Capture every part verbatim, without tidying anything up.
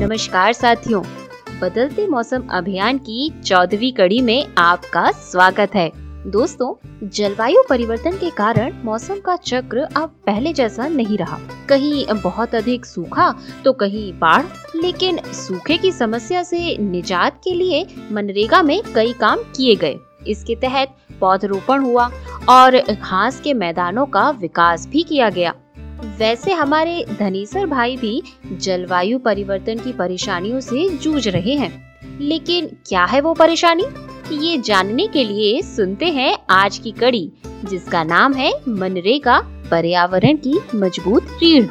नमस्कार साथियों, बदलते मौसम अभियान की चौदहवीं कड़ी में आपका स्वागत है। दोस्तों, जलवायु परिवर्तन के कारण मौसम का चक्र अब पहले जैसा नहीं रहा। कहीं बहुत अधिक सूखा तो कहीं बाढ़। लेकिन सूखे की समस्या से निजात के लिए मनरेगा में कई काम किए गए। इसके तहत पौधरोपण हुआ और घास के मैदानों का विकास भी किया गया। वैसे हमारे धनीसर भाई भी जलवायु परिवर्तन की परेशानियों से जूझ रहे हैं, लेकिन क्या है वो परेशानी, ये जानने के लिए सुनते हैं आज की कड़ी, जिसका नाम है मनरेगा, पर्यावरण की मजबूत रीढ़।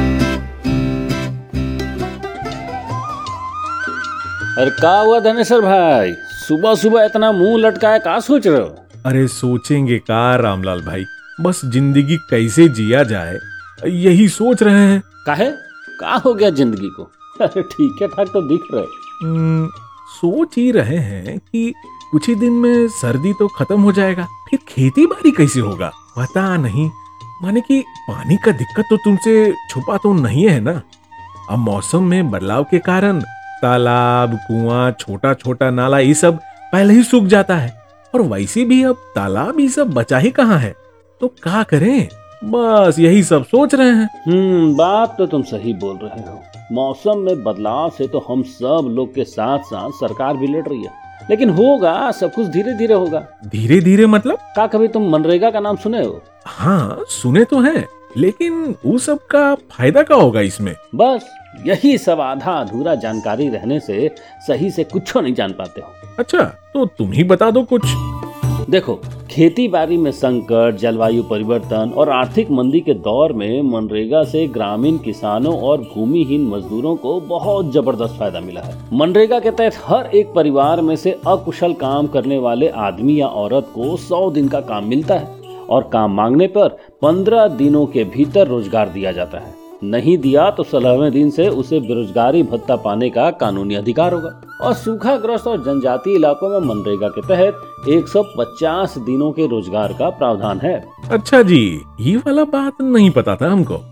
अरे का हुआ धनेश्वर भाई, सुबह सुबह इतना मुंह लटकाया, का सोच रहे हो? अरे सोचेंगे का रामलाल भाई, बस जिंदगी कैसे जिया जाए यही सोच रहे हैं। काहे, का हो गया जिंदगी को? अरे ठीक है ठाक तो दिख रहे। हम्म, सोच ही रहे हैं कि कुछ ही दिन में सर्दी तो खत्म हो जाएगा, फिर खेती बाड़ी कैसे होगा पता नहीं। माने कि पानी का दिक्कत तो तुमसे छुपा तो नहीं है ना। अब मौसम में बदलाव के कारण तालाब, कुआं, छोटा छोटा नाला ये सब पहले ही सूख जाता है, और वैसे भी अब तालाब ये सब बचा ही कहाँ है, तो क्या करें, बस यही सब सोच रहे हैं। हम्म बात तो तुम सही बोल रहे हो। मौसम में बदलाव से तो हम सब लोग के साथ साथ सरकार भी लड़ रही है, लेकिन होगा सब कुछ धीरे धीरे होगा। धीरे धीरे मतलब? का कभी तुम मनरेगा का नाम सुने हो? हाँ सुने तो हैं, लेकिन वो सब का फायदा क्या होगा इसमें? बस यही सब आधा अधूरा जानकारी रहने से सही से कुछ नहीं जान पाते हो। अच्छा तो तुम ही बता दो कुछ। देखो, खेती बाड़ी में संकट, जलवायु परिवर्तन और आर्थिक मंदी के दौर में मनरेगा से ग्रामीण किसानों और भूमिहीन मजदूरों को बहुत जबरदस्त फायदा मिला है। मनरेगा के तहत हर एक परिवार में से अकुशल काम करने वाले आदमी या औरत को सौ दिन का काम मिलता है, और काम मांगने पर पंद्रह दिनों के भीतर रोजगार दिया जाता है। नहीं दिया तो सोलहवें दिन से उसे बेरोजगारी भत्ता पाने का कानूनी अधिकार होगा। और सूखाग्रस्त और जनजातीय इलाकों में मनरेगा के तहत एक सौ पचास दिनों के रोजगार का प्रावधान है। अच्छा जी, ये वाला बात नहीं पता था हमको।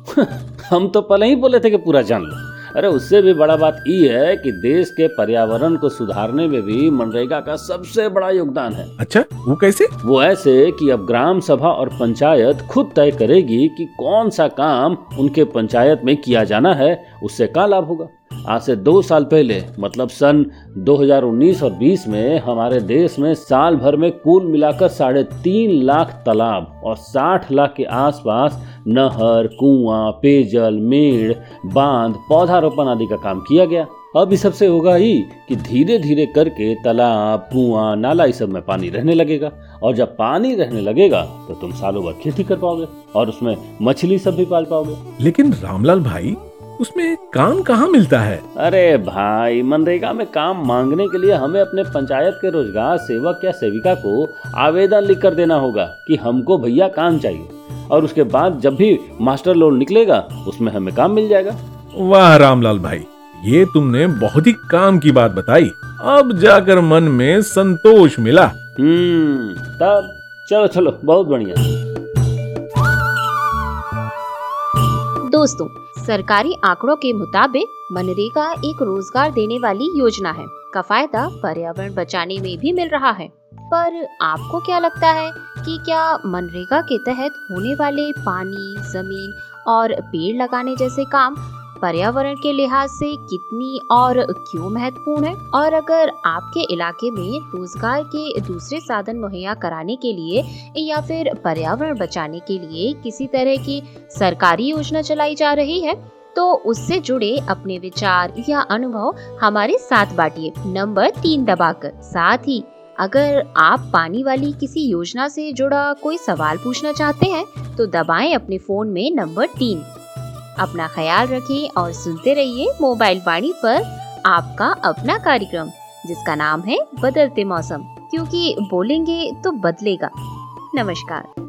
हम तो पहले ही बोले थे कि पूरा जान लो। अरे उससे भी बड़ा बात ये है कि देश के पर्यावरण को सुधारने में भी मनरेगा का सबसे बड़ा योगदान है। अच्छा वो कैसे? वो ऐसे कि अब ग्राम सभा और पंचायत खुद तय करेगी कि कौन सा काम उनके पंचायत में किया जाना है, उससे क्या लाभ होगा। आज से दो साल पहले मतलब सन दो हज़ार उन्नीस और बीस में हमारे देश में साल भर में कुल मिलाकर साढ़े तीन लाख तालाब और साठ लाख के आसपास नहर, कुआं, पेयजल, मेड़, बांध, पौधारोपण आदि का काम किया गया। अब इस सबसे होगा ही कि धीरे धीरे करके तालाब, कुआं, नाला इस सब में पानी रहने लगेगा, और जब पानी रहने लगेगा तो तुम सालों भर खेती कर पाओगे और उसमें मछली सब भी पाल पाओगे। लेकिन रामलाल भाई, उसमें काम कहाँ मिलता है? अरे भाई, मनरेगा में काम मांगने के लिए हमें अपने पंचायत के रोजगार सेवक या सेविका को आवेदन लिख कर देना होगा कि हमको भैया काम चाहिए, और उसके बाद जब भी मास्टर लोन निकलेगा उसमें हमें काम मिल जाएगा। वाह रामलाल भाई, ये तुमने बहुत ही काम की बात बताई। अब जाकर मन में संतोष मिला। हम्म तब चलो चलो, बहुत बढ़िया। दोस्तों, सरकारी आंकड़ों के मुताबिक मनरेगा एक रोजगार देने वाली योजना है। का फायदा पर्यावरण बचाने में भी मिल रहा है। पर आपको क्या लगता है कि क्या मनरेगा के तहत होने वाले पानी, जमीन और पेड़ लगाने जैसे काम पर्यावरण के लिहाज से कितनी और क्यों महत्वपूर्ण है? और अगर आपके इलाके में रोजगार के दूसरे साधन मुहैया कराने के लिए या फिर पर्यावरण बचाने के लिए किसी तरह की सरकारी योजना चलाई जा रही है, तो उससे जुड़े अपने विचार या अनुभव हमारे साथ बांटिए, नंबर तीन दबाकर। साथ ही अगर आप पानी वाली किसी योजना से जुड़ा कोई सवाल पूछना चाहते हैं तो दबाएं अपने फोन में नंबर तीन। अपना ख्याल रखें और सुनते रहिए मोबाइल वाणी पर आपका अपना कार्यक्रम, जिसका नाम है बदलते मौसम, क्योंकि बोलेंगे तो बदलेगा। नमस्कार।